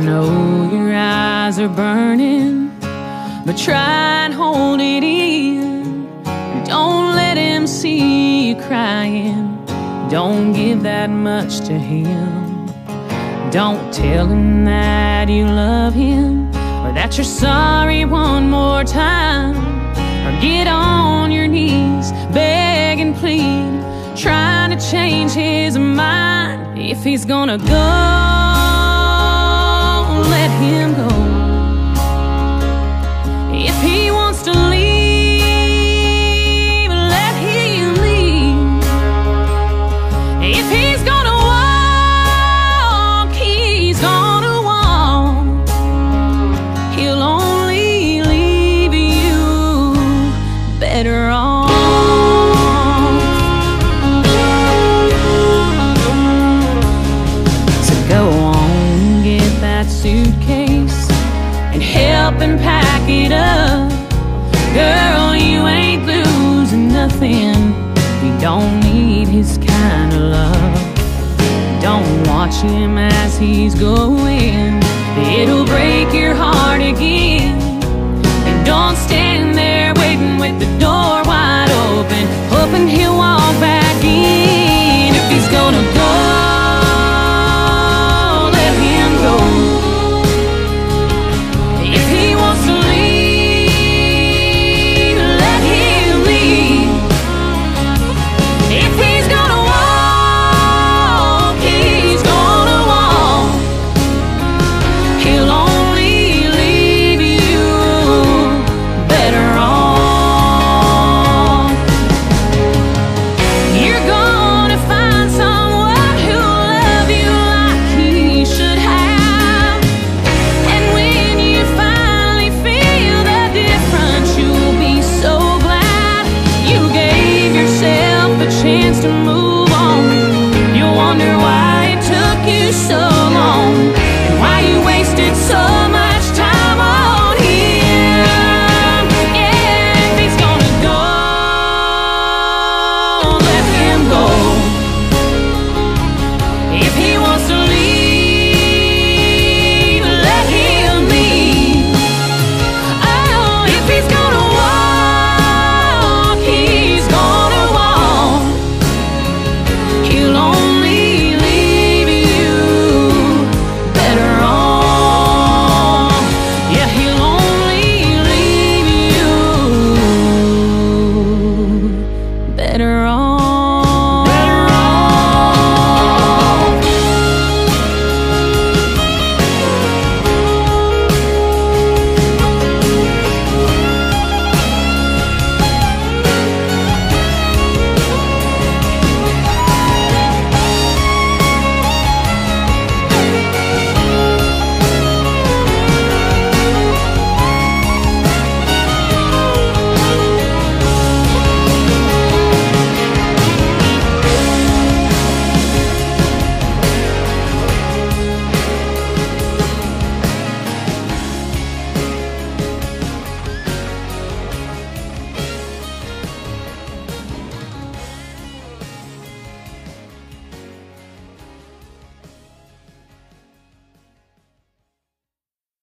know your eyes are burning, but try and hold it in. Don't let him see you crying. Don't give that much to him. Don't tell him that you love him, or that you're sorry one more time. Or get on your knees, beg and plead, trying to change his mind. If he's gonna go, let him go. If he wants to leave, let him leave. If he's gonna walk, he's gonna walk. He'll only leave you better off. So go on, get that suitcase and help him pack it up. Girl, you ain't losing nothing. You don't need his kind of love. Don't watch him as he's going. It'll